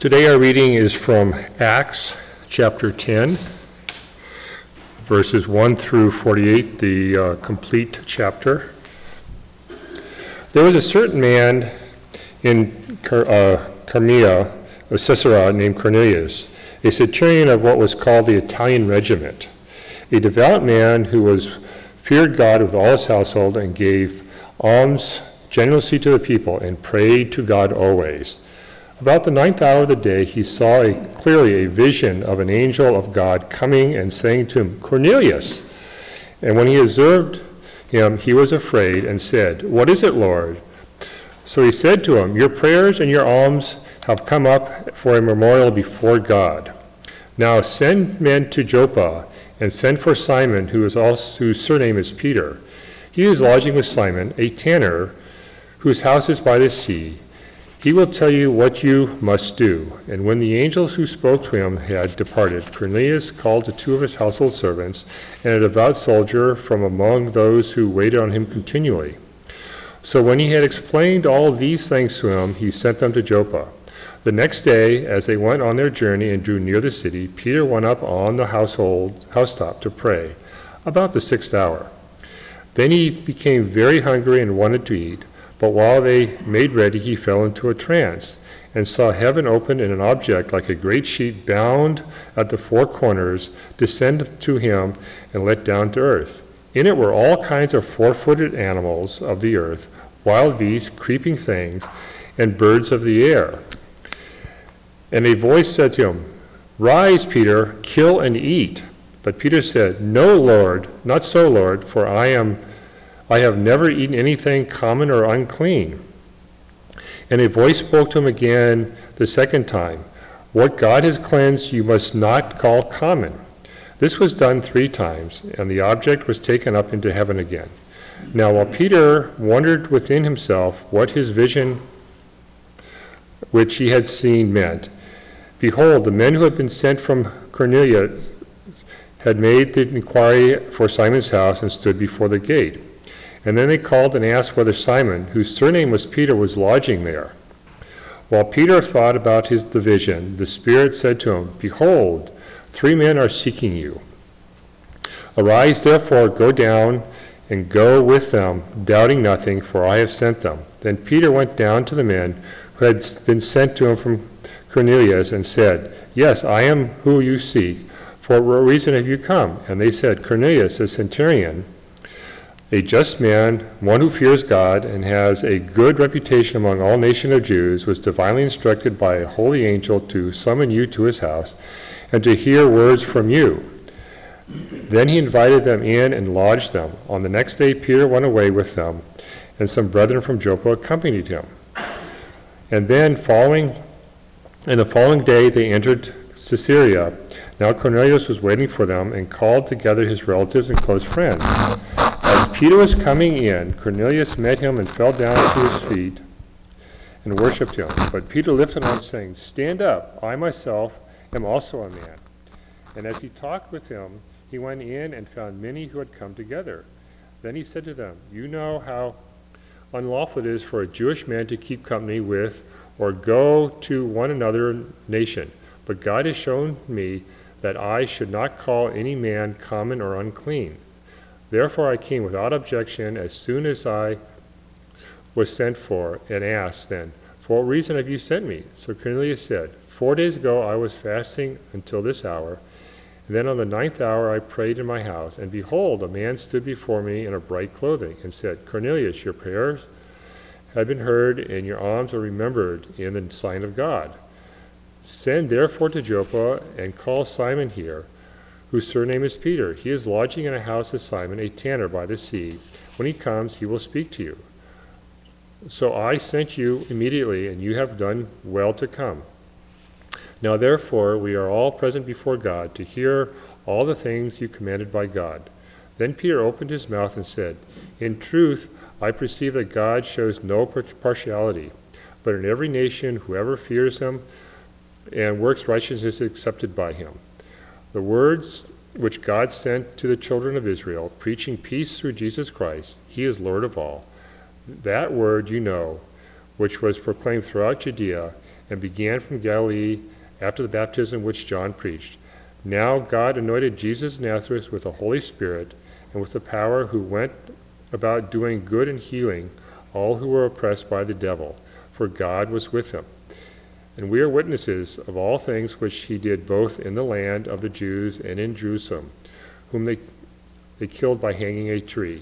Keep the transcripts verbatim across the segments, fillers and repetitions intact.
Today our reading is from Acts chapter ten, verses one through forty-eight, the uh, complete chapter. There was a certain man in Car- uh, Carmea, of Caesarea, named Cornelius, a centurion of what was called the Italian regiment, a devout man who was feared God with all his household and gave alms generously to the people and prayed to God always. About the ninth hour of the day, he saw a, clearly a vision of an angel of God coming and saying to him, "Cornelius." And when he observed him, he was afraid and said, "What is it, Lord?" So he said to him, "Your prayers and your alms have come up for a memorial before God. Now send men to Joppa and send for Simon, who is also, whose surname is Peter. He is lodging with Simon, a tanner, whose house is by the sea. He will tell you what you must do." And when the angels who spoke to him had departed, Cornelius called to two of his household servants and a devout soldier from among those who waited on him continually. So when he had explained all these things to him, he sent them to Joppa. The next day, as they went on their journey and drew near the city, Peter went up on the household housetop to pray, about the sixth hour. Then he became very hungry and wanted to eat. But while they made ready, he fell into a trance, and saw heaven opened and an object like a great sheet bound at the four corners descend to him and let down to earth. In it were all kinds of four-footed animals of the earth, wild beasts, creeping things, and birds of the air. And a voice said to him, "Rise, Peter, kill and eat." But Peter said, "No, Lord, not so, Lord, for I am I have never eaten anything common or unclean." And a voice spoke to him again the second time, "What God has cleansed you must not call common." This was done three times, and the object was taken up into heaven again. Now while Peter wondered within himself what his vision which he had seen meant, behold, the men who had been sent from Cornelius had made the inquiry for Simon's house and stood before the gate. And then they called and asked whether Simon, whose surname was Peter, was lodging there. While Peter thought about his the vision, the Spirit said to him, "Behold, three men are seeking you. Arise, therefore, go down and go with them, doubting nothing, for I have sent them." Then Peter went down to the men who had been sent to him from Cornelius and said, "Yes, I am who you seek. For what reason have you come?" And they said, "Cornelius, a centurion, a just man, one who fears God and has a good reputation among all nations of Jews, was divinely instructed by a holy angel to summon you to his house and to hear words from you." Then he invited them in and lodged them. On the next day Peter went away with them, and some brethren from Joppa accompanied him. And then following, and the following day they entered Caesarea. Now Cornelius was waiting for them and called together his relatives and close friends. As Peter was coming in, Cornelius met him and fell down to his feet and worshipped him. But Peter lifted him up, saying, "Stand up, I myself am also a man." And as he talked with him, he went in and found many who had come together. Then he said to them, "You know how unlawful it is for a Jewish man to keep company with or go to one another nation. But God has shown me that I should not call any man common or unclean. Therefore I came without objection as soon as I was sent for, and asked then, 'For what reason have you sent me?' So Cornelius said, Four days ago I was fasting until this hour, and then on the ninth hour I prayed in my house, and behold, a man stood before me in a bright clothing, and said, 'Cornelius, your prayers have been heard, and your alms are remembered in the sight of God. Send therefore to Joppa, and call Simon here, whose surname is Peter. He is lodging in a house of Simon, a tanner by the sea. When he comes, he will speak to you.' So I sent you immediately, and you have done well to come. Now therefore we are all present before God to hear all the things you commanded by God." Then Peter opened his mouth and said, "In truth, I perceive that God shows no partiality, but in every nation whoever fears him and works righteousness is accepted by him. The words which God sent to the children of Israel, preaching peace through Jesus Christ, he is Lord of all. That word you know, which was proclaimed throughout Judea and began from Galilee after the baptism which John preached. Now God anointed Jesus of Nazareth with the Holy Spirit and with the power, who went about doing good and healing all who were oppressed by the devil, for God was with him. And we are witnesses of all things which he did both in the land of the Jews and in Jerusalem, whom they, they killed by hanging a tree.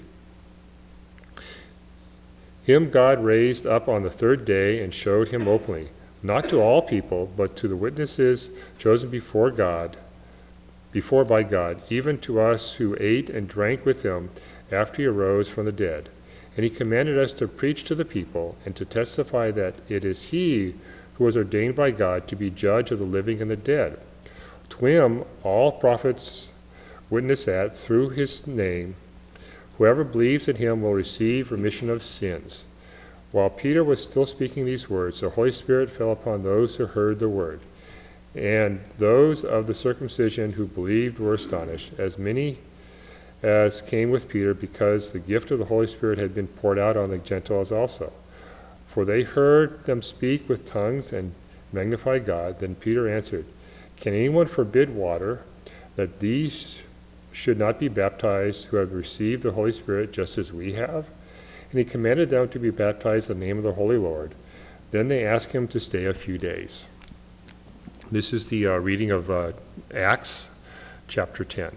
Him God raised up on the third day and showed him openly, not to all people, but to the witnesses chosen before God, before by God, even to us who ate and drank with him after he arose from the dead. And he commanded us to preach to the people and to testify that it is he who was ordained by God to be judge of the living and the dead. To him all prophets witness that through his name whoever believes in him will receive remission of sins. While Peter was still speaking these words, the Holy Spirit fell upon those who heard the word. And those of the circumcision who believed were astonished, as many as came with Peter, because the gift of the Holy Spirit had been poured out on the Gentiles also. For they heard them speak with tongues and magnify God. Then Peter answered, Can anyone forbid water, that these should not be baptized who have received the Holy Spirit just as we have? And he commanded them to be baptized in the name of the Holy Lord. Then they asked him to stay a few days. This is the uh, reading of uh, Acts chapter ten.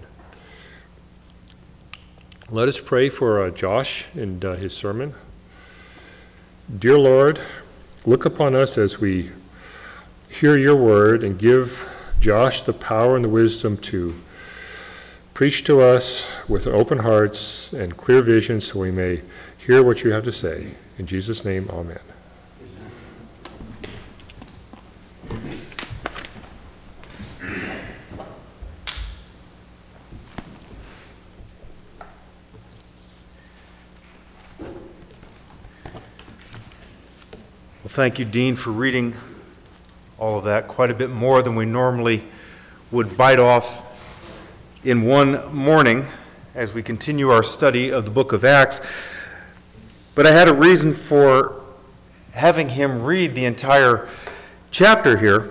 Let us pray for uh, Josh and uh, his sermon. Dear Lord, look upon us as we hear your word, and give Josh the power and the wisdom to preach to us with open hearts and clear vision, so we may hear what you have to say. In Jesus' name, amen. Well, thank you, Dean, for reading all of that, quite a bit more than we normally would bite off in one morning as we continue our study of the book of Acts. But I had a reason for having him read the entire chapter here.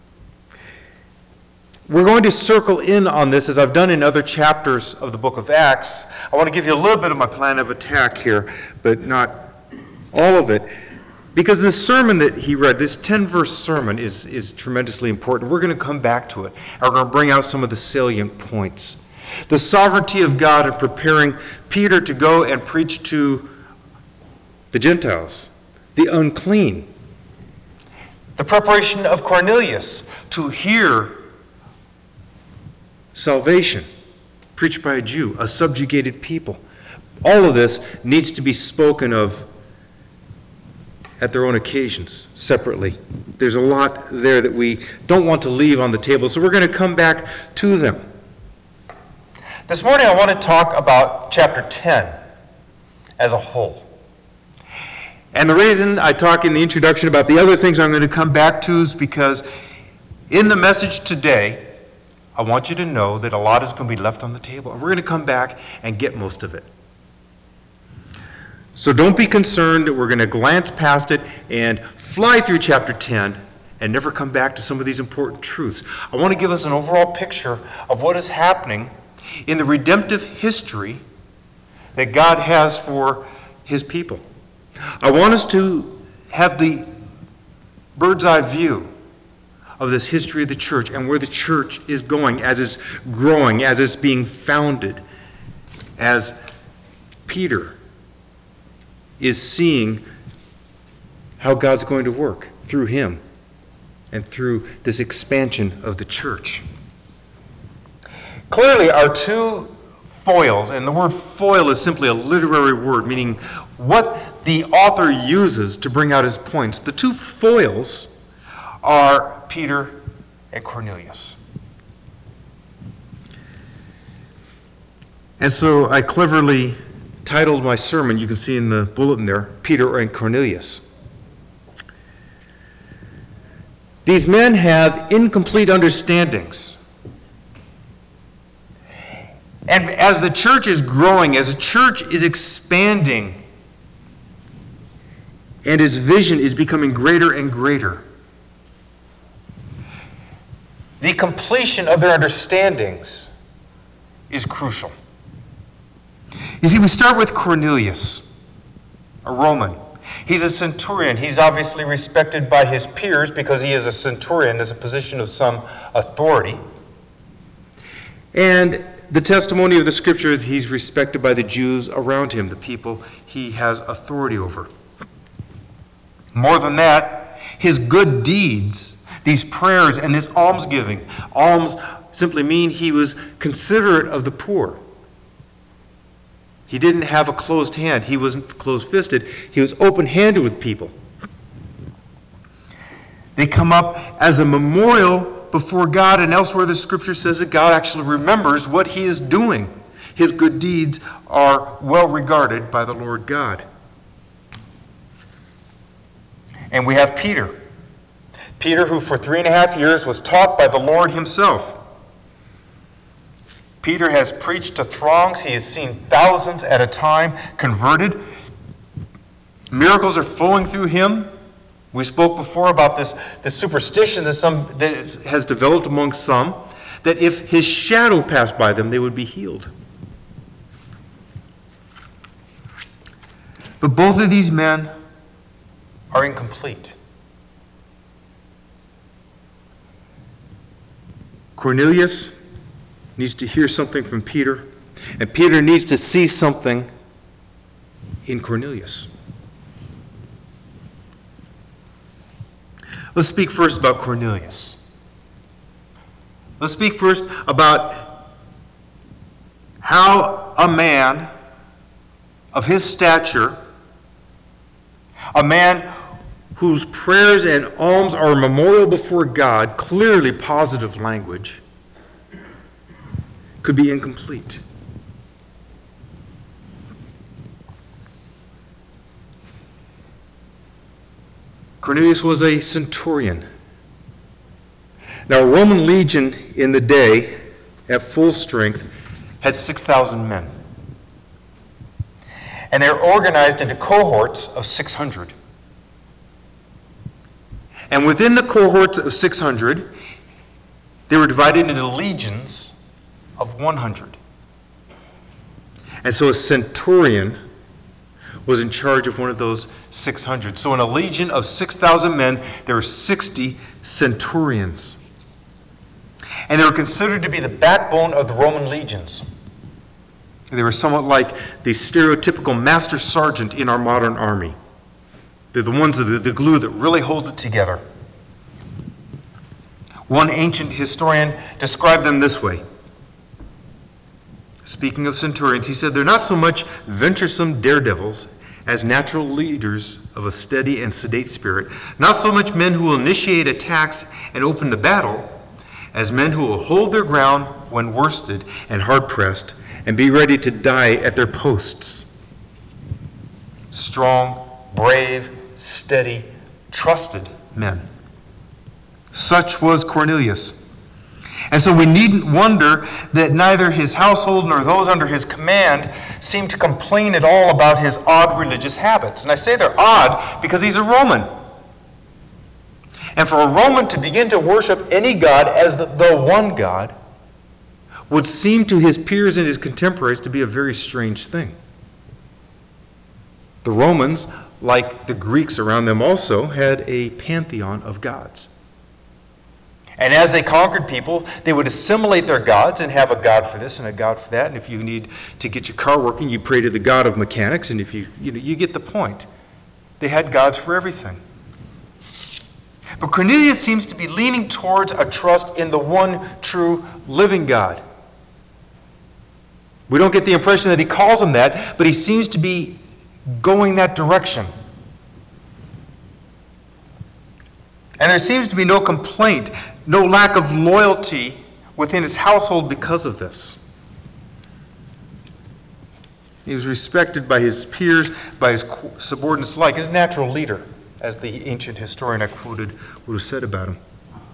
We're going to circle in on this as I've done in other chapters of the book of Acts. I want to give you a little bit of my plan of attack here, but not all of it. Because this sermon that he read, this ten-verse sermon, is, is tremendously important. We're going to come back to it, and we're going to bring out some of the salient points. The sovereignty of God in preparing Peter to go and preach to the Gentiles, the unclean. The preparation of Cornelius to hear salvation preached by a Jew, a subjugated people. All of this needs to be spoken of at their own occasions, separately. There's a lot there that we don't want to leave on the table, so we're going to come back to them. This morning I want to talk about chapter ten as a whole. And the reason I talk in the introduction about the other things I'm going to come back to is because in the message today, I want you to know that a lot is going to be left on the table, and we're going to come back and get most of it. So don't be concerned that we're going to glance past it and fly through chapter ten and never come back to some of these important truths. I want to give us an overall picture of what is happening in the redemptive history that God has for his people. I want us to have the bird's eye view of this history of the church and where the church is going as it's growing, as it's being founded, as Peter is seeing how God's going to work through him and through this expansion of the church. Clearly, our two foils, and the word foil is simply a literary word, meaning what the author uses to bring out his points. The two foils are Peter and Cornelius. And so I cleverly titled my sermon, you can see in the bulletin there, Peter and Cornelius. These men have incomplete understandings. And as the church is growing, as the church is expanding, and its vision is becoming greater and greater, the completion of their understandings is crucial. You see, we start with Cornelius, a Roman. He's a centurion. He's obviously respected by his peers because he is a centurion. There's a position of some authority. And the testimony of the Scripture is he's respected by the Jews around him, the people he has authority over. More than that, his good deeds, these prayers and this almsgiving. Alms simply mean he was considerate of the poor. He didn't have a closed hand. He wasn't closed-fisted. He was open-handed with people. They come up as a memorial before God, and elsewhere the Scripture says that God actually remembers what he is doing. His good deeds are well regarded by the Lord God. And we have Peter. Peter, who for three and a half years was taught by the Lord himself. Peter has preached to throngs. He has seen thousands at a time converted. Miracles are flowing through him. We spoke before about this, this superstition that, some, that is, has developed among some, that if his shadow passed by them, they would be healed. But both of these men are incomplete. Cornelius needs to hear something from Peter, and Peter needs to see something in Cornelius. Let's speak first about Cornelius. Let's speak first about how a man of his stature, a man whose prayers and alms are a memorial before God, clearly positive language, could be incomplete. Cornelius was a centurion. Now, a Roman legion in the day, at full strength, had six thousand men. And they were organized into cohorts of six hundred. And within the cohorts of six hundred, they were divided into legions of one hundred. And so a centurion was in charge of one of those six hundred. So in a legion of six thousand men, there were sixty centurions. And they were considered to be the backbone of the Roman legions. They were somewhat like the stereotypical master sergeant in our modern army. They're the ones, the, the glue that really holds it together. One ancient historian described them this way. Speaking of centurions, he said, they're not so much venturesome daredevils as natural leaders of a steady and sedate spirit, not so much men who will initiate attacks and open the battle, as men who will hold their ground when worsted and hard-pressed, and be ready to die at their posts. Strong, brave, steady, trusted men. Such was Cornelius. And so we needn't wonder that neither his household nor those under his command seemed to complain at all about his odd religious habits. And I say they're odd because he's a Roman. And for a Roman to begin to worship any god as the, the one God would seem to his peers and his contemporaries to be a very strange thing. The Romans, like the Greeks around them also, had a pantheon of gods. And as they conquered people, they would assimilate their gods and have a god for this and a god for that. And if you need to get your car working, you pray to the god of mechanics. And if you, you know, you get the point. They had gods for everything. But Cornelius seems to be leaning towards a trust in the one true living God. We don't get the impression that he calls him that, but he seems to be going that direction. And there seems to be no complaint, no lack of loyalty within his household because of this. He was respected by his peers, by his subordinates alike, his natural leader, as the ancient historian I quoted would have said about him.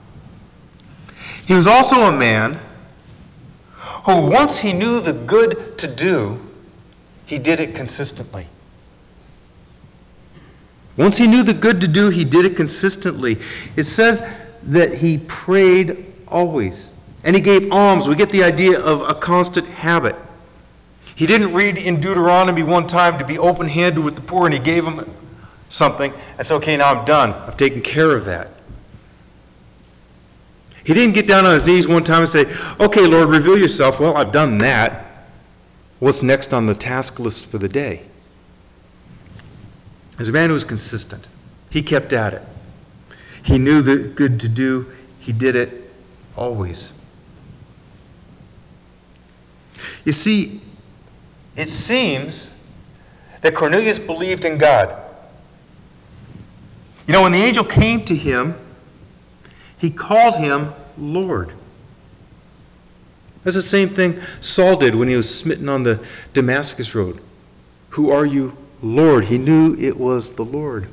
He was also a man who, once he knew the good to do, he did it consistently. Once he knew the good to do, he did it consistently. It says that he prayed always. And he gave alms. We get the idea of a constant habit. He didn't read in Deuteronomy one time to be open-handed with the poor, and he gave them something and said, okay, now I'm done. I've taken care of that. He didn't get down on his knees one time and say, okay, Lord, reveal yourself. Well, I've done that. What's next on the task list for the day? As a man who was consistent, he kept at it. He knew the good to do. He did it always. You see, it seems that Cornelius believed in God. You know, when the angel came to him, he called him Lord. That's the same thing Saul did when he was smitten on the Damascus road. Who are you, Lord? He knew it was the Lord.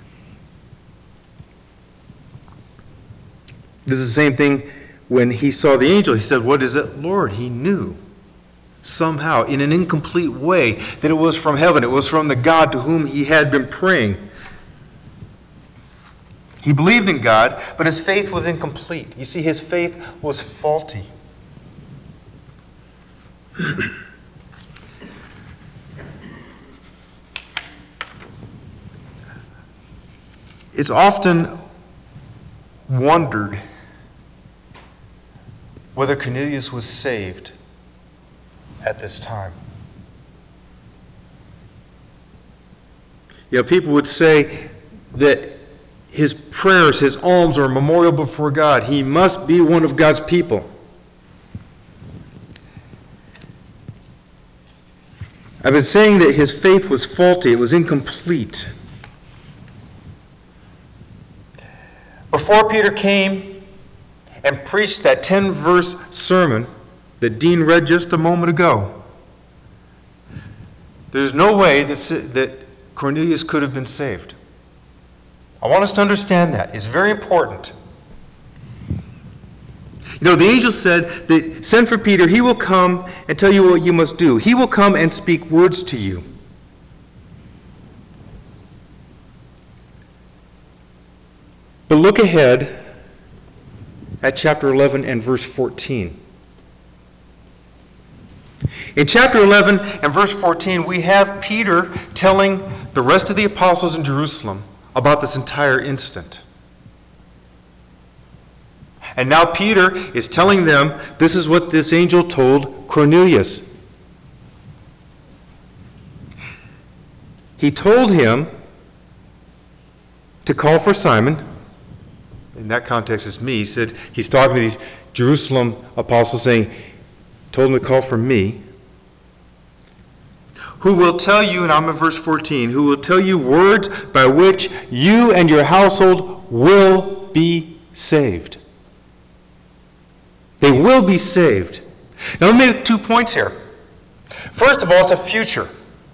This is the same thing when he saw the angel. He said, what is it, Lord? He knew somehow, in an incomplete way, that it was from heaven. It was from the God to whom he had been praying. He believed in God, but his faith was incomplete. You see, his faith was faulty. It's often wondered whether Cornelius was saved at this time. You know, people would say that his prayers, his alms are a memorial before God. He must be one of God's people. I've been saying that his faith was faulty. It was incomplete. Before Peter came and preached that ten-verse sermon that Dean read just a moment ago, there's no way that, that Cornelius could have been saved. I want us to understand that. It's very important. You know, the angel said that send for Peter. He will come and tell you what you must do. He will come and speak words to you. But look ahead at chapter eleven and verse fourteen. In chapter eleven and verse fourteen, we have Peter telling the rest of the apostles in Jerusalem about this entire incident. And now Peter is telling them this is what this angel told Cornelius. He told him to call for Simon. In that context, it's me. He said he's talking to these Jerusalem apostles saying, told him to call for me. Who will tell you, and I'm in verse fourteen, who will tell you words by which you and your household will be saved. They will be saved. Now, let me make two points here. First of all, it's a future.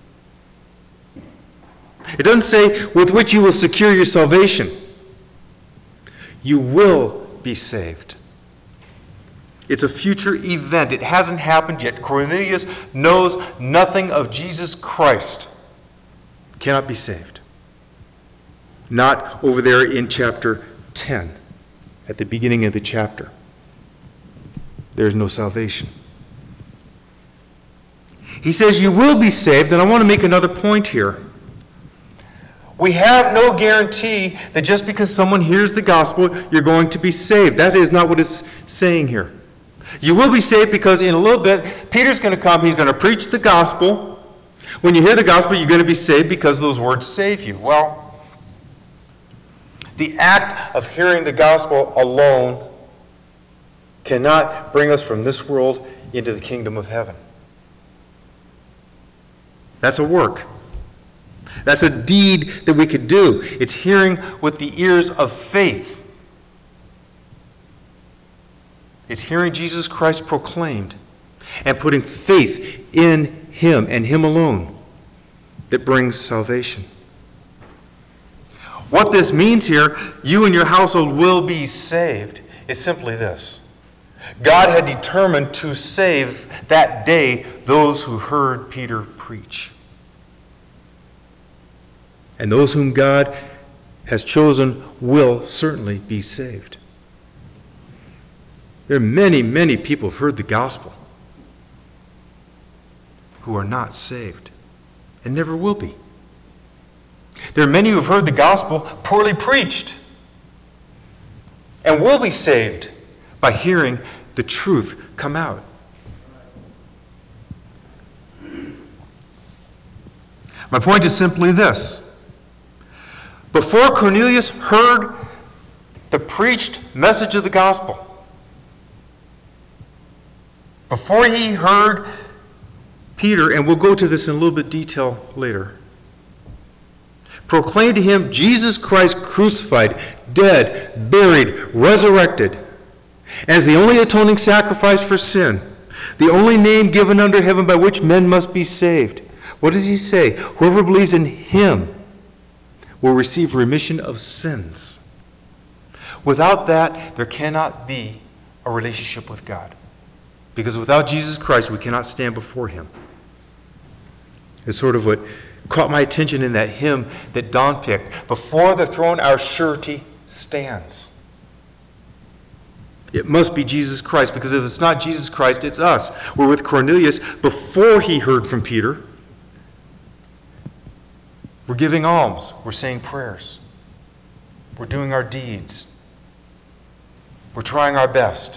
It doesn't say with which you will secure your salvation. You will be saved. It's a future event. It hasn't happened yet. Cornelius knows nothing of Jesus Christ. Cannot be saved. Not over there in chapter ten, at the beginning of the chapter. There is no salvation. He says you will be saved, and I want to make another point here. We have no guarantee that just because someone hears the gospel, you're going to be saved. That is not what it's saying here. You will be saved because in a little bit, Peter's going to come. He's going to preach the gospel. When you hear the gospel, you're going to be saved because those words save you. Well, the act of hearing the gospel alone cannot bring us from this world into the kingdom of heaven. That's a work. That's a deed that we could do. It's hearing with the ears of faith. It's hearing Jesus Christ proclaimed and putting faith in him and him alone that brings salvation. What this means here, you and your household will be saved, is simply this. God had determined to save that day those who heard Peter preach. And those whom God has chosen will certainly be saved. There are many, many people who've heard the gospel who are not saved and never will be. There are many who have heard the gospel poorly preached and will be saved by hearing the truth come out. My point is simply this. Before Cornelius heard the preached message of the gospel, before he heard Peter, and we'll go to this in a little bit detail later, proclaim to him Jesus Christ crucified, dead, buried, resurrected, as the only atoning sacrifice for sin, the only name given under heaven by which men must be saved. What does he say? Whoever believes in him will receive remission of sins. Without that, there cannot be a relationship with God. Because without Jesus Christ, we cannot stand before him. It's sort of what caught my attention in that hymn that Don picked. Before the throne our surety stands. It must be Jesus Christ, because if it's not Jesus Christ, it's us. We're with Cornelius before he heard from Peter. We're giving alms. We're saying prayers. We're doing our deeds. We're trying our best.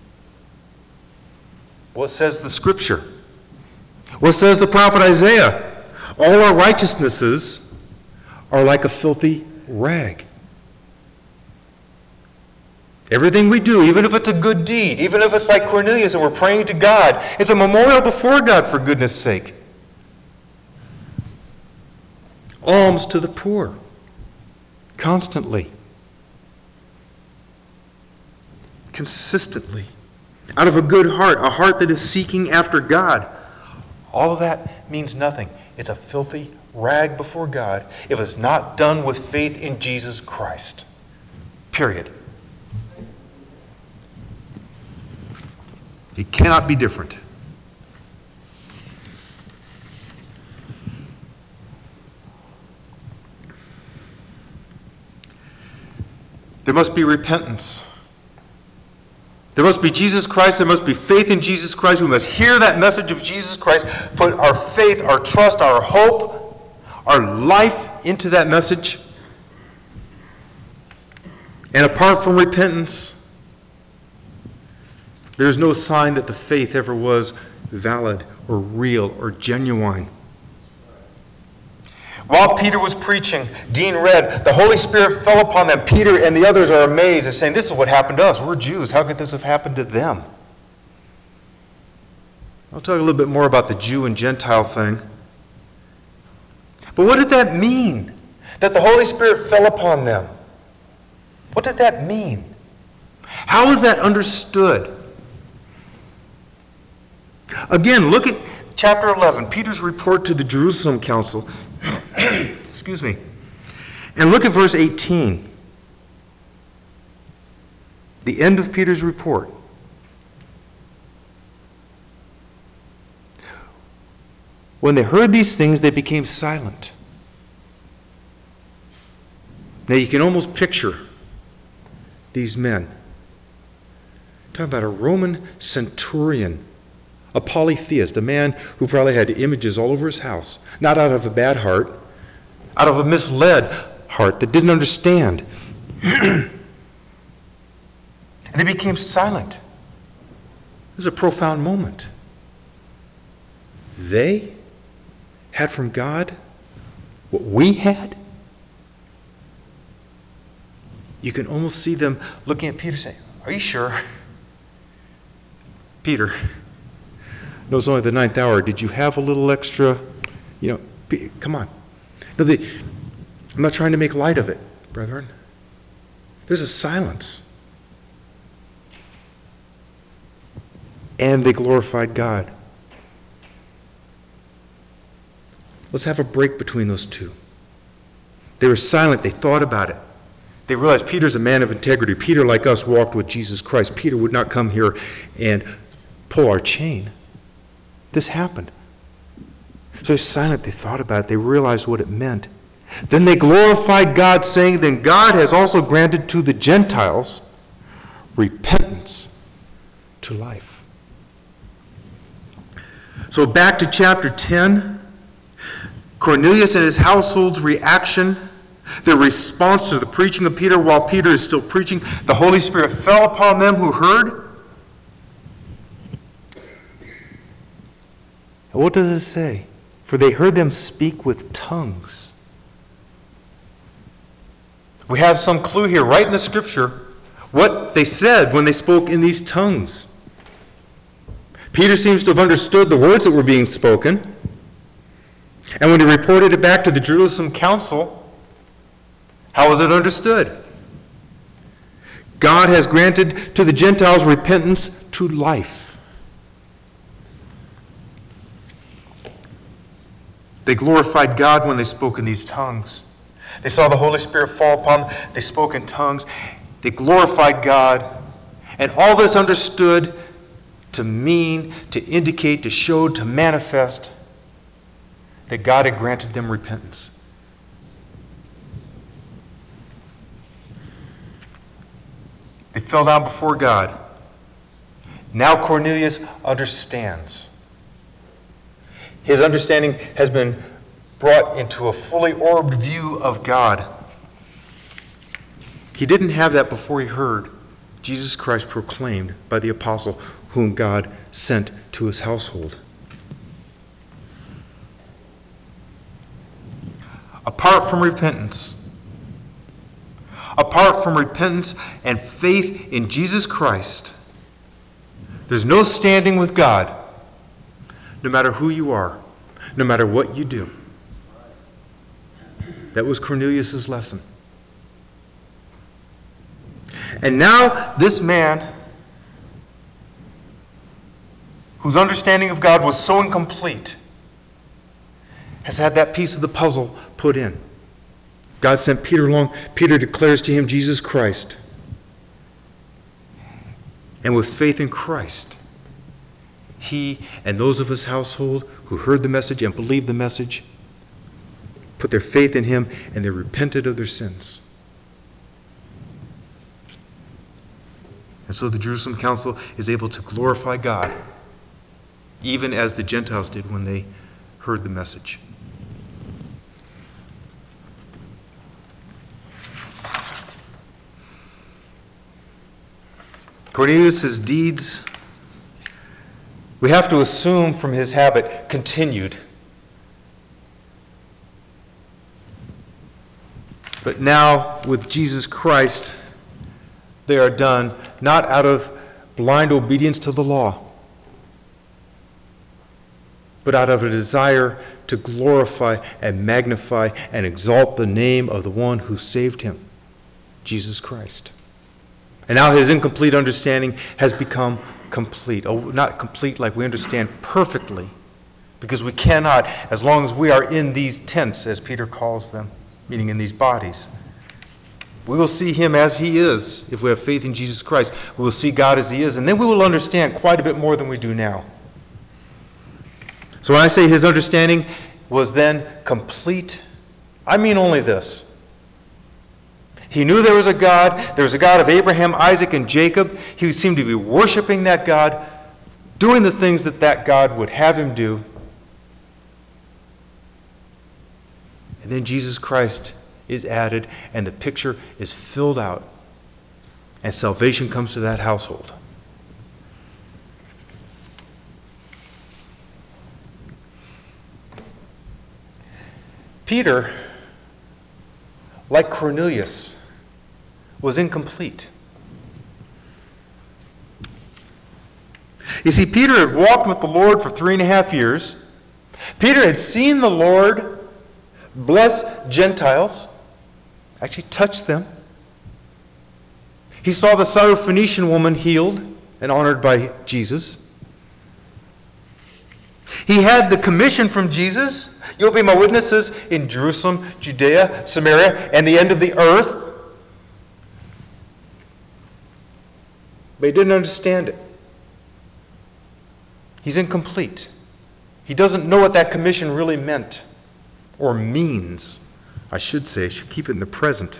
What says the Scripture? What says the prophet Isaiah? All our righteousnesses are like a filthy rag. Everything we do, even if it's a good deed, even if it's like Cornelius and we're praying to God, it's a memorial before God, for goodness sake. Alms to the poor, constantly, consistently, out of a good heart, a heart that is seeking after God. All of that means nothing. It's a filthy rag before God if it's not done with faith in Jesus Christ. Period. It cannot be different. There must be repentance. There must be Jesus Christ. There must be faith in Jesus Christ. We must hear that message of Jesus Christ, put our faith, our trust, our hope, our life into that message. And apart from repentance, there's no sign that the faith ever was valid or real or genuine. While Peter was preaching, Dean read, the Holy Spirit fell upon them. Peter and the others are amazed and saying, this is what happened to us. We're Jews. How could this have happened to them? I'll talk a little bit more about the Jew and Gentile thing. But what did that mean? That the Holy Spirit fell upon them. What did that mean? How is that understood? Again, look at chapter eleven, Peter's report to the Jerusalem council. Excuse me. And look at verse eighteen. The end of Peter's report. When they heard these things, they became silent. Now you can almost picture these men. Talking about a Roman centurion, a polytheist, a man who probably had images all over his house, not out of a bad heart, out of a misled heart that didn't understand. And they became silent. This is a profound moment. They had from God what we had. You can almost see them looking at Peter saying, are you sure? Peter, no, it's only the ninth hour. Did you have a little extra? You know, come on. No, they, I'm not trying to make light of it, brethren. There's a silence. And they glorified God. Let's have a break between those two. They were silent. They thought about it. They realized Peter's a man of integrity. Peter, like us, walked with Jesus Christ. Peter would not come here and pull our chain. This happened. So they're silent. They thought about it. They realized what it meant. Then they glorified God, saying, then God has also granted to the Gentiles repentance to life. So back to chapter ten, Cornelius and his household's reaction, their response to the preaching of Peter while Peter is still preaching. The Holy Spirit fell upon them who heard. And what does it say? For they heard them speak with tongues. We have some clue here, right in the scripture, what they said when they spoke in these tongues. Peter seems to have understood the words that were being spoken. And when he reported it back to the Jerusalem council, how was it understood? God has granted to the Gentiles repentance to life. They glorified God when they spoke in these tongues. They saw the Holy Spirit fall upon them. They spoke in tongues. They glorified God. And all this understood to mean, to indicate, to show, to manifest that God had granted them repentance. They fell down before God. Now Cornelius understands. His understanding has been brought into a fully orbed view of God. He didn't have that before he heard Jesus Christ proclaimed by the apostle whom God sent to his household. Apart from repentance, apart from repentance and faith in Jesus Christ, there's no standing with God, no matter who you are, no matter what you do. That was Cornelius' lesson. And now this man, whose understanding of God was so incomplete, has had that piece of the puzzle put in. God sent Peter along. Peter declares to him Jesus Christ. And with faith in Christ, he and those of his household who heard the message and believed the message put their faith in him and they repented of their sins. And so the Jerusalem Council is able to glorify God, even as the Gentiles did when they heard the message. Cornelius' deeds, we have to assume from his habit, continued. But now, with Jesus Christ, they are done not out of blind obedience to the law, but out of a desire to glorify and magnify and exalt the name of the one who saved him, Jesus Christ. And now his incomplete understanding has become complete. Oh, not complete like we understand perfectly, because we cannot, as long as we are in these tents, as Peter calls them, meaning in these bodies. We will see him as he is if we have faith in Jesus Christ. We will see God as he is, and then we will understand quite a bit more than we do now. So when I say his understanding was then complete, I mean only this. He knew there was a God. There was a God of Abraham, Isaac, and Jacob. He seemed to be worshiping that God, doing the things that that God would have him do. And then Jesus Christ is added, and the picture is filled out, and salvation comes to that household. Peter, like Cornelius, was incomplete. You see, Peter had walked with the Lord for three and a half years. Peter had seen the Lord bless Gentiles, actually touch them. He saw the Syrophoenician woman healed and honored by Jesus. He had the commission from Jesus. You'll be my witnesses in Jerusalem, Judea, Samaria, and the end of the earth. But he didn't understand it. He's incomplete. He doesn't know what that commission really meant or means. I should say, I should keep it in the present.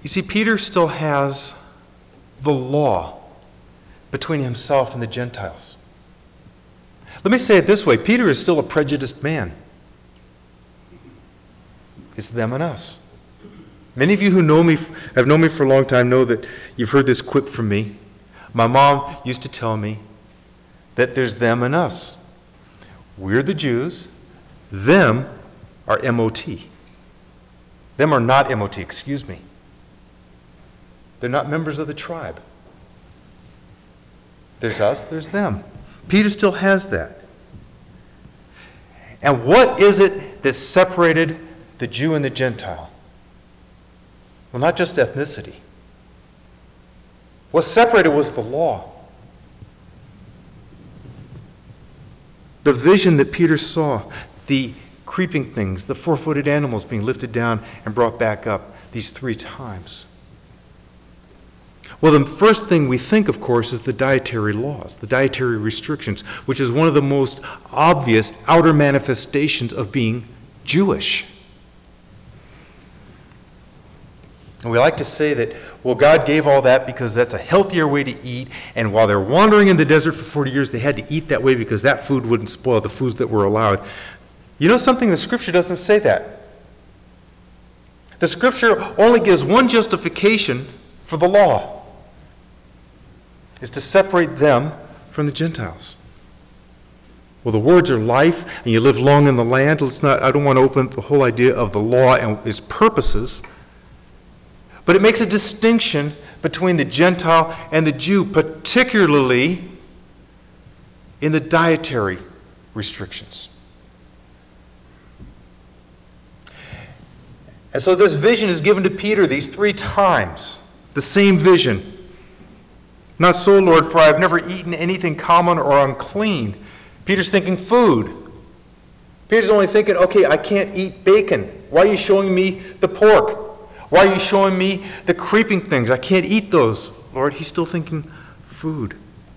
You see, Peter still has the law between himself and the Gentiles. Let me say it this way. Peter is still a prejudiced man. It's them and us. Many of you who know me, have known me for a long time, know that you've heard this quip from me. My mom used to tell me that there's them and us. We're the Jews. Them are M O T. Them are not M O T, excuse me. They're not members of the tribe. There's us, there's them. Peter still has that. And what is it that separated the Jew and the Gentile? Well, not just ethnicity. What separated was the law. The vision that Peter saw, the creeping things, the four-footed animals being lifted down and brought back up these three times. Well, the first thing we think, of course, is the dietary laws, the dietary restrictions, which is one of the most obvious outer manifestations of being Jewish. And we like to say that, well, God gave all that because that's a healthier way to eat, and while they're wandering in the desert for forty years, they had to eat that way because that food wouldn't spoil the foods that were allowed. You know something? The Scripture doesn't say that. The Scripture only gives one justification for the law, is to separate them from the Gentiles. Well, the words are life, and you live long in the land. Let's not, I don't want to open up the whole idea of the law and its purposes, but it makes a distinction between the Gentile and the Jew, particularly in the dietary restrictions. And so this vision is given to Peter these three times, the same vision. Not so, Lord, for I have never eaten anything common or unclean. Peter's thinking food. Peter's only thinking, okay, I can't eat bacon. Why are you showing me the pork? Why are you showing me the creeping things? I can't eat those, Lord. He's still thinking food.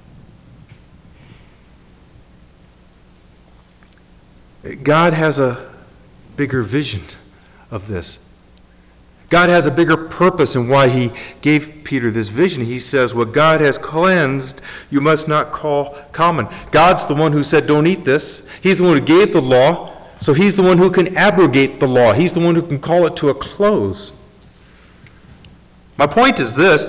God has a bigger vision of this. God has a bigger purpose in why he gave Peter this vision. He says, what God has cleansed, you must not call common. God's the one who said, don't eat this. He's the one who gave the law, so he's the one who can abrogate the law. He's the one who can call it to a close. My point is this.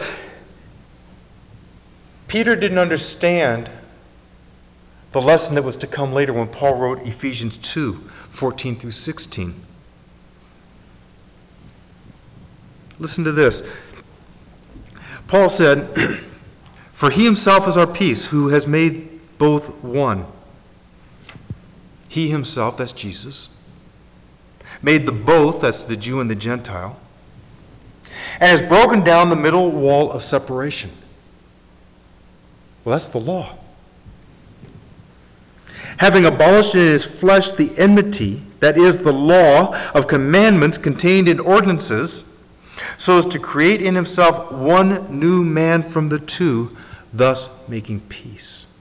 Peter didn't understand the lesson that was to come later when Paul wrote Ephesians two, fourteen through sixteen. Listen to this. Paul said, for he himself is our peace, who has made both one. He himself, that's Jesus, made the both, that's the Jew and the Gentile, and has broken down the middle wall of separation. Well, that's the law. Having abolished in his flesh the enmity, that is the law of commandments contained in ordinances, so as to create in himself one new man from the two, thus making peace.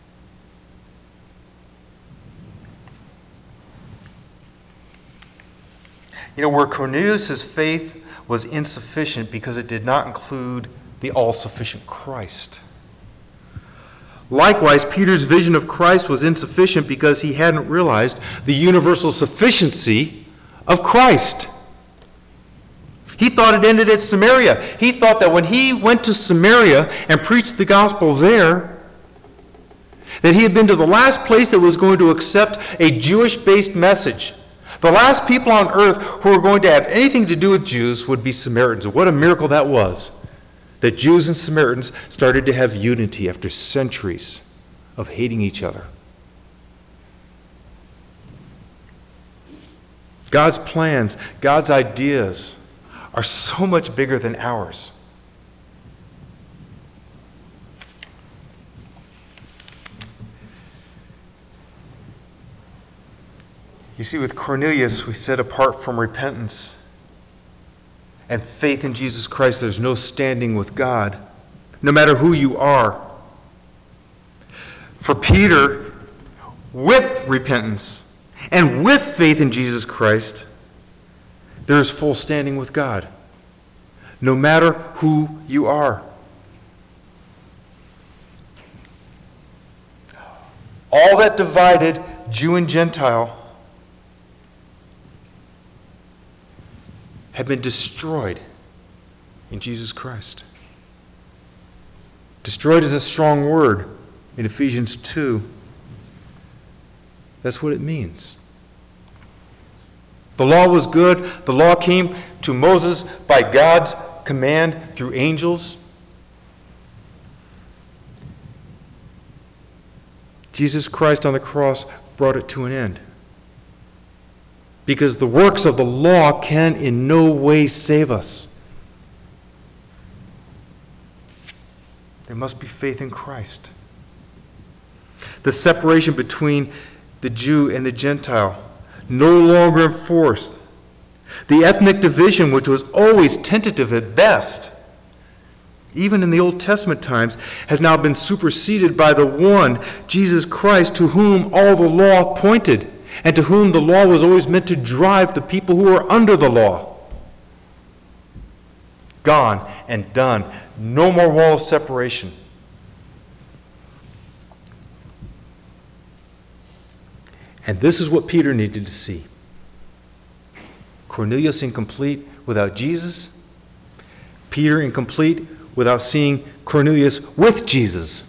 You know, where Cornelius' faith was insufficient because it did not include the all-sufficient Christ. Likewise, Peter's vision of Christ was insufficient because he hadn't realized the universal sufficiency of Christ. He thought it ended at Samaria. He thought that when he went to Samaria and preached the gospel there, that he had been to the last place that was going to accept a Jewish-based message. The last people on earth who were going to have anything to do with Jews would be Samaritans. And what a miracle that was, that Jews and Samaritans started to have unity after centuries of hating each other. God's plans, God's ideas are so much bigger than ours. You see, with Cornelius, we said apart from repentance and faith in Jesus Christ, there's no standing with God, no matter who you are. For Peter, with repentance and with faith in Jesus Christ, there is full standing with God. no matter who you are. All that divided Jew and Gentile had been destroyed in Jesus Christ. Destroyed is a strong word in Ephesians two. That's what it means. The law was good. The law came to Moses by God's command through angels. Jesus Christ on the cross brought it to an end. Because the works of the law can in no way save us. There must be faith in Christ. The separation between the Jew and the Gentile no longer enforced. The ethnic division, which was always tentative at best, even in the Old Testament times, has now been superseded by the one, Jesus Christ, to whom all the law pointed, and to whom the law was always meant to drive the people who were under the law. Gone and done. No more wall of separation. And this is what Peter needed to see. Cornelius incomplete without Jesus. Peter incomplete without seeing Cornelius with Jesus.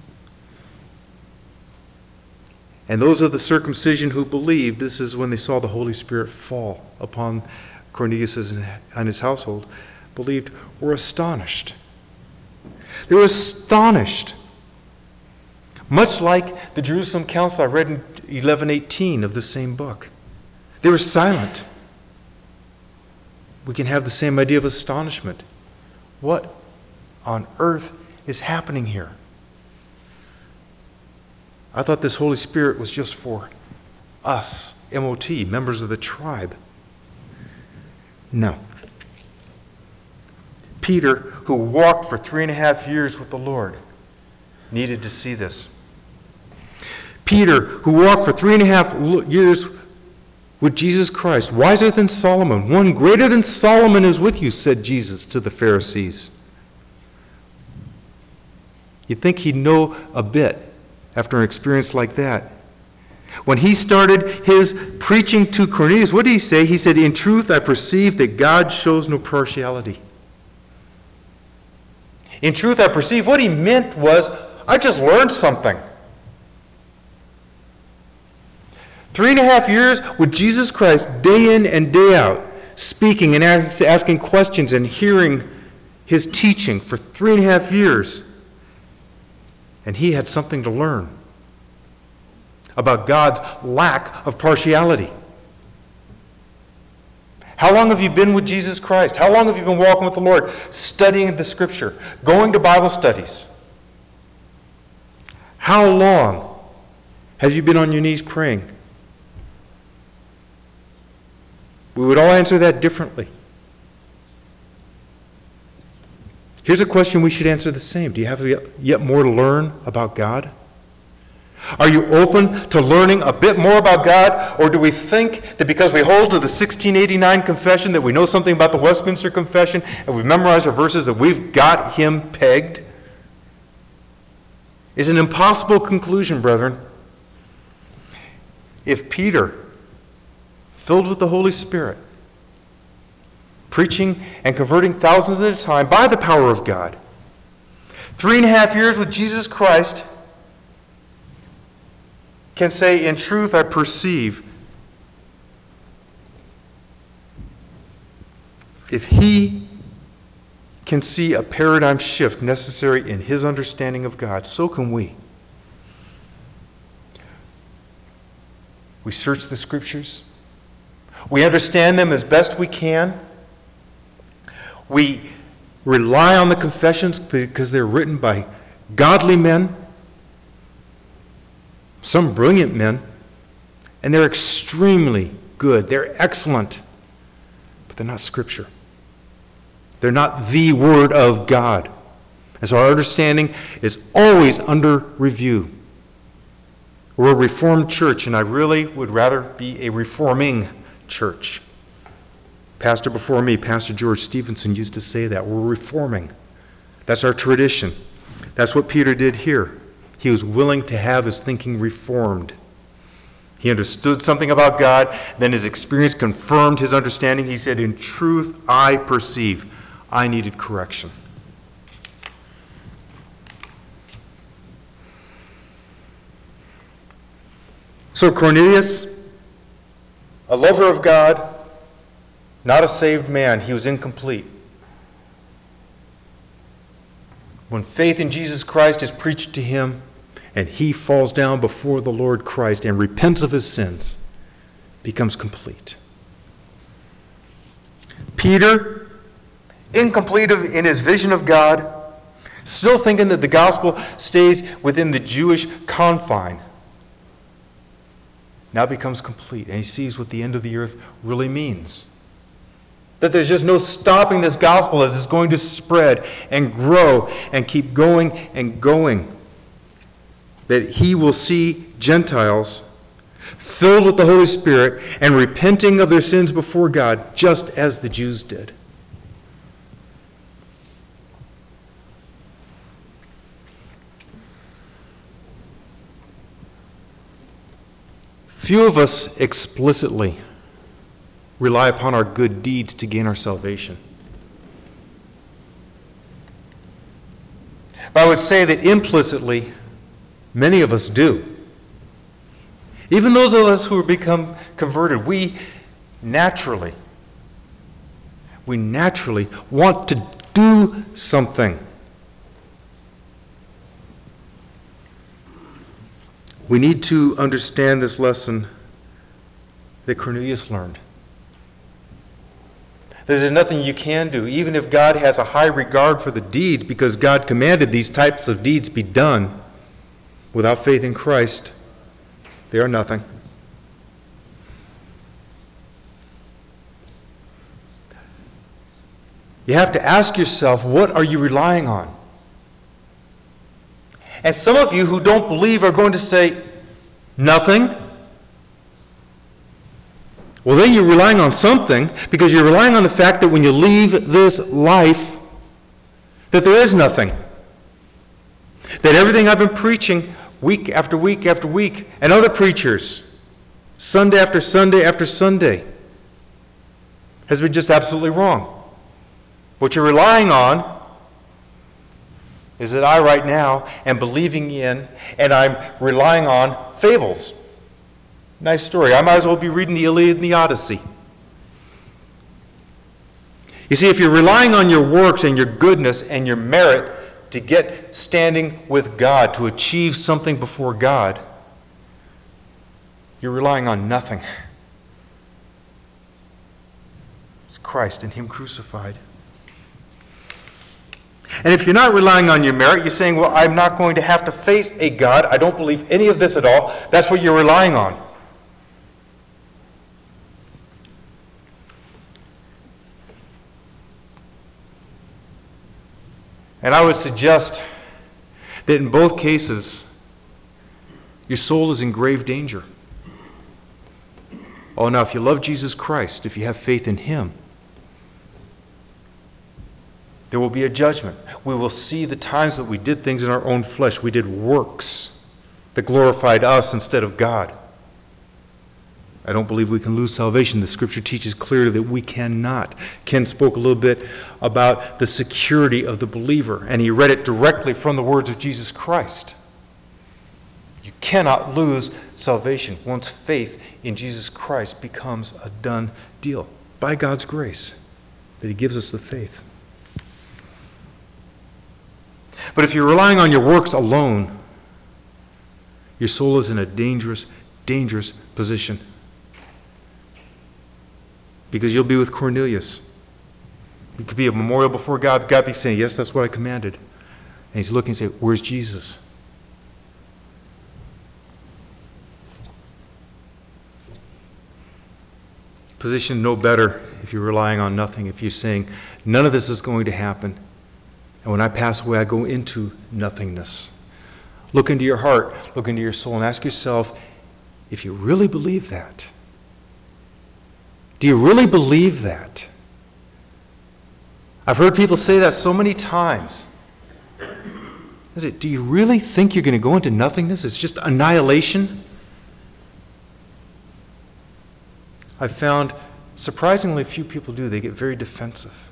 And those of the circumcision who believed, this is when they saw the Holy Spirit fall upon Cornelius and his household, believed, were astonished. They were astonished. Much like the Jerusalem Council I read in eleven eighteen of the same book. They were silent. We can have the same idea of astonishment. What on earth is happening here? I thought this Holy Spirit was just for us, M O T, members of the tribe. No. Peter, who walked for three and a half years with the Lord, needed to see this. Peter, who walked for three and a half years with Jesus Christ, wiser than Solomon, one greater than Solomon is with you, said Jesus to the Pharisees. You'd think he'd know a bit after an experience like that. When he started his preaching to Cornelius, what did he say? He said, "In truth, I perceive that God shows no partiality." In truth, I perceive what he meant was, I just learned something. Three and a half years with Jesus Christ, day in and day out, speaking and ask, asking questions and hearing his teaching for three and a half years. And he had something to learn about God's lack of partiality. How long have you been with Jesus Christ? How long have you been walking with the Lord, studying the Scripture, going to Bible studies? How long have you been on your knees praying? We would all answer that differently. Here's a question we should answer the same. Do you have yet more to learn about God? Are you open to learning a bit more about God? Or do we think that because we hold to the sixteen eighty-nine confession, that we know something about the Westminster Confession, and we've memorized our verses, that we've got him pegged? It's an impossible conclusion, brethren. If Peter, filled with the Holy Spirit, preaching and converting thousands at a time by the power of God, three and a half years with Jesus Christ, can say, "In truth, I perceive." If he can see a paradigm shift necessary in his understanding of God, so can we. We search the Scriptures. We understand them as best we can. We rely on the confessions because they're written by godly men, some brilliant men, and they're extremely good. They're excellent, but they're not Scripture. They're not the Word of God. And so our understanding is always under review. We're a Reformed church, and I really would rather be a reforming church. Pastor before me, Pastor George Stevenson, used to say that. We're reforming. That's our tradition. That's what Peter did here. He was willing to have his thinking reformed. He understood something about God, then his experience confirmed his understanding. He said, in truth, I perceive. I needed correction. So Cornelius, a lover of God, not a saved man, he was incomplete. When faith in Jesus Christ is preached to him, and he falls down before the Lord Christ and repents of his sins, becomes complete. Peter, incomplete in his vision of God, still thinking that the gospel stays within the Jewish confine, now becomes complete, and he sees what the end of the earth really means. That there's just no stopping this gospel as it's going to spread and grow and keep going and going. That he will see Gentiles filled with the Holy Spirit and repenting of their sins before God, just as the Jews did. Few of us explicitly rely upon our good deeds to gain our salvation. But I would say that implicitly, many of us do. Even those of us who have become converted, we naturally, we naturally want to do something. We need to understand this lesson that Cornelius learned. There's nothing you can do, even if God has a high regard for the deed, because God commanded these types of deeds be done. Without faith in Christ, they are nothing. You have to ask yourself, what are you relying on? And some of you who don't believe are going to say, nothing. Well, then you're relying on something, because you're relying on the fact that when you leave this life, that there is nothing. That everything I've been preaching week after week after week, and other preachers, Sunday after Sunday after Sunday, has been just absolutely wrong. What you're relying on is that I right now am believing in, and I'm relying on fables. Nice story. I might as well be reading the Iliad and the Odyssey. You see, if you're relying on your works and your goodness and your merit to get standing with God, to achieve something before God, you're relying on nothing. It's Christ and Him crucified. And if you're not relying on your merit, you're saying, well, I'm not going to have to face a God. I don't believe any of this at all. That's what you're relying on. And I would suggest that in both cases, your soul is in grave danger. Oh, now, if you love Jesus Christ, if you have faith in Him, there will be a judgment. We will see the times that we did things in our own flesh. We did works that glorified us instead of God. I don't believe we can lose salvation. The Scripture teaches clearly that we cannot. Ken spoke a little bit about the security of the believer, and he read it directly from the words of Jesus Christ. You cannot lose salvation once faith in Jesus Christ becomes a done deal by God's grace, that He gives us the faith. But if you're relying on your works alone, your soul is in a dangerous, dangerous position. Because you'll be with Cornelius. You could be a memorial before God. God be saying, yes, that's what I commanded. And He's looking and saying, where's Jesus? Position no better if you're relying on nothing. If you're saying, none of this is going to happen. And when I pass away, I go into nothingness. Look into your heart, look into your soul, and ask yourself, if you really believe that, do you really believe that? I've heard people say that so many times. Is it, do you really think you're going to go into nothingness? It's just annihilation? I've found surprisingly few people do. They get very defensive.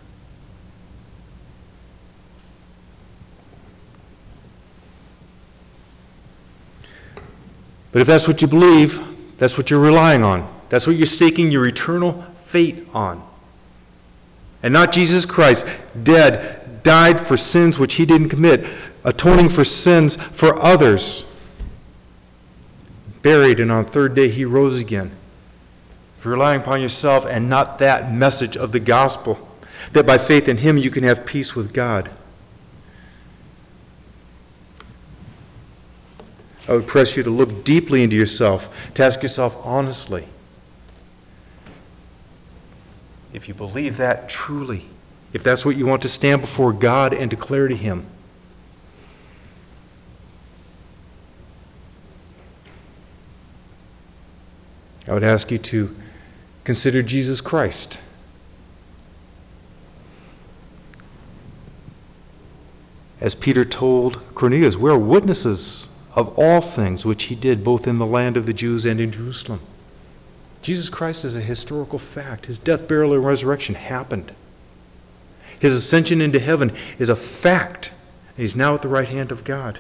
But if that's what you believe, that's what you're relying on. That's what you're staking your eternal fate on. And not Jesus Christ, dead, died for sins which he didn't commit, atoning for sins for others, buried, and on the third day he rose again. If you're relying upon yourself and not that message of the gospel, that by faith in him you can have peace with God, I would press you to look deeply into yourself, to ask yourself honestly, if you believe that truly, if that's what you want to stand before God and declare to him. I would ask you to consider Jesus Christ. As Peter told Cornelius, we are witnesses of all things which he did both in the land of the Jews and in Jerusalem. Jesus Christ is a historical fact. His death, burial, and resurrection happened. His ascension into heaven is a fact. He's now at the right hand of God.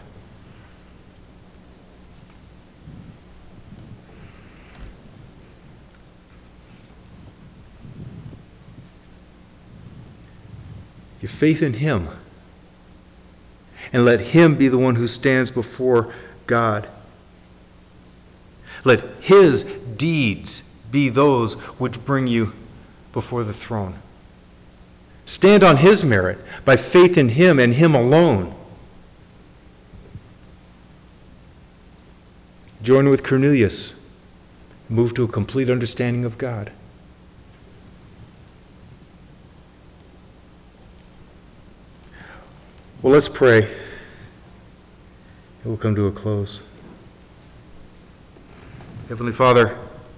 Your faith in him, and let him be the one who stands before God. Let his deeds be those which bring you before the throne. Stand on his merit by faith in him and him alone. Join with Cornelius. Move to a complete understanding of God. Well, let's pray. We'll come to a close. Heavenly Father,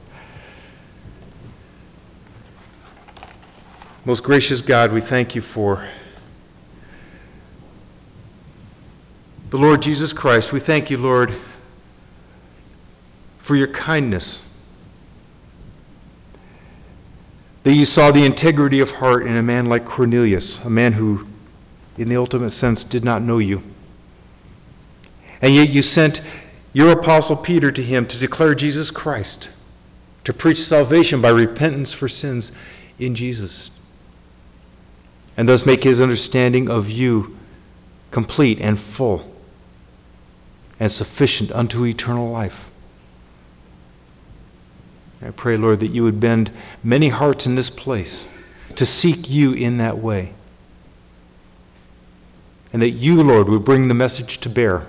most gracious God, we thank you for the Lord Jesus Christ. We thank you, Lord, for your kindness, that you saw the integrity of heart in a man like Cornelius, a man who, in the ultimate sense, did not know you. And yet you sent your apostle Peter to him to declare Jesus Christ, to preach salvation by repentance for sins in Jesus, and thus make his understanding of you complete and full and sufficient unto eternal life. I pray, Lord, that you would bend many hearts in this place to seek you in that way, and that you, Lord, would bring the message to bear,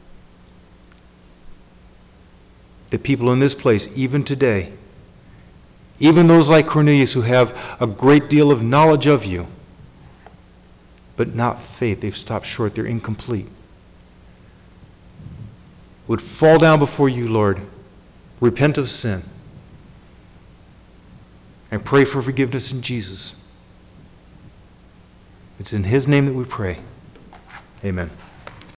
that people in this place, even today, even those like Cornelius who have a great deal of knowledge of you, but not faith, they've stopped short, they're incomplete, would fall down before you, Lord, repent of sin, and pray for forgiveness in Jesus. It's in his name that we pray. Amen.